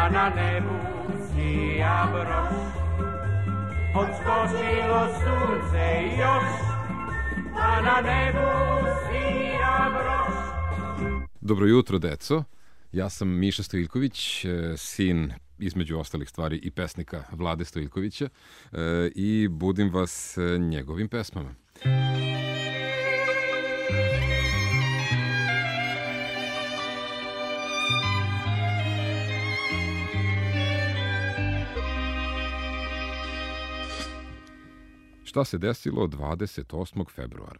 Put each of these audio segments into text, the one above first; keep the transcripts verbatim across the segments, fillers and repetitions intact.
pa na nebu sija broš. Odskočilo sunce još, pa na nebu sija broš. Dobro jutro, deco. Ja sam Miša Stojiljković, sin, između ostalih stvari, i pesnika Vlade Stojiljkovića, i budim vas njegovim pesmama. Šta se desilo dvadeset osmog februara?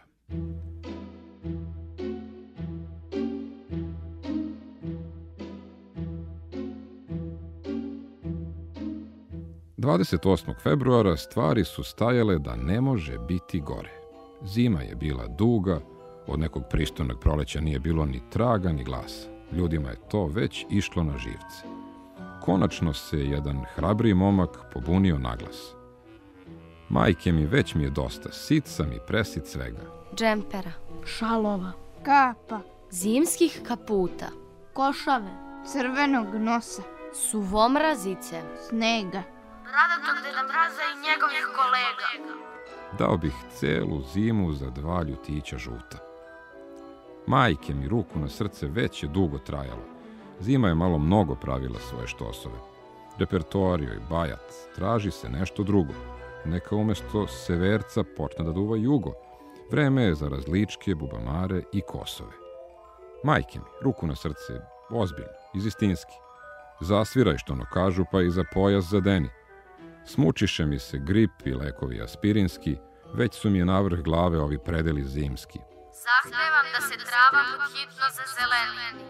dvadeset osmog februara stvari su stajale da ne može biti gore. Zima je bila duga, od nekog pristojnog proleća nije bilo ni traga ni glasa. Ljudima je to već išlo na živce. Konačno se jedan hrabriji momak pobunio naglas. Majke mi, već mi je dosta, sit sam i presit svega. Džempera, šalova, kapa, zimskih kaputa, košave, crvenog nosa, suvomrazice, snega, Radatog Deda Mraza i njegovih kolega. Dao bih celu zimu za dva ljutića žuta. Majke mi, ruku na srce, već je dugo trajalo. Zima je malo mnogo pravila svoje štosove. Repertoario i bajat, traži se nešto drugo. Neka umesto severca počne da duva jugo. Vreme je za različke, bubamare i kosove. Majke mi, ruku na srce, ozbiljno, izistinski. Zasviraj što ono kažu, pa i za pojas zadeni. Smučiše mi se grip i lekovi aspirinski, već su mi je navrh glave ovi predeli zimski. Zahtevam da se trava pod hitno zazeleni.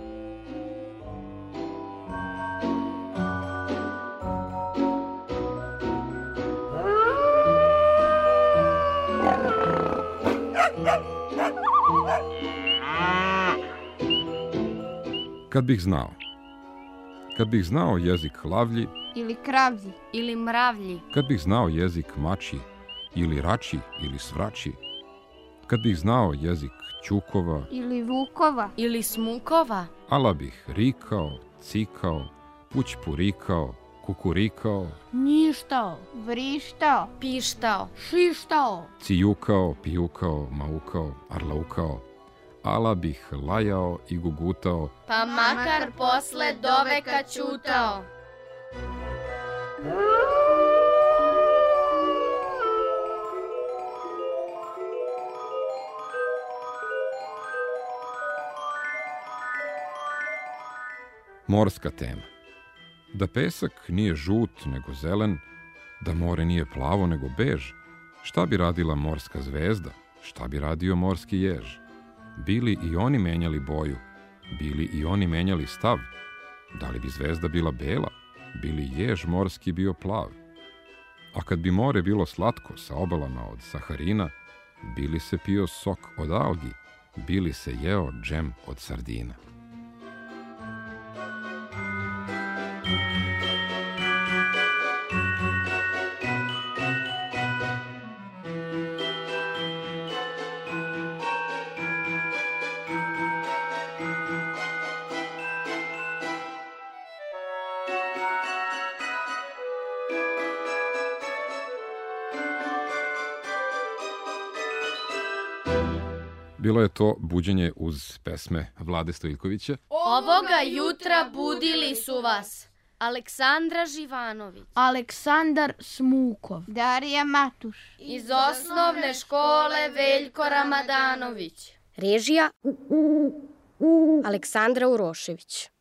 Kad bih znao, kad bih znao jezik lavlji ili kravlji, ili mravlji, kad bih znao jezik mači, ili rači, ili svrači, kad bih znao jezik ćukova, ili vukova, ili smukova, ala bih rikao, cikao, pućpurikao, kukurikao, njištao, vrištao, pištao, šištao, cijukao, pijukao, maukao, arlaukao, ala bih lajao i gugutao, pa makar posle doveka ćutao. Morska tema. Da pesak nije žut nego zelen, da more nije plavo nego bež, šta bi radila morska zvezda, šta bi radio morski jež? Bili i oni menjali boju, bili i oni menjali stav. Da li bi zvezda bila bela, bili jež morski bio plav? A kad bi more bilo slatko sa obalama od saharina, bili se pio sok od algi, bili se jeo džem od sardina. Bilo je to buđenje uz pesme Vlade Stojiljkovića. Ovoga jutra budili su vas Aleksandra Živanović, Aleksandar Smukov, Darija Matuš, iz osnovne škole Veljko Ramadanović, režija Aleksandra Urošević.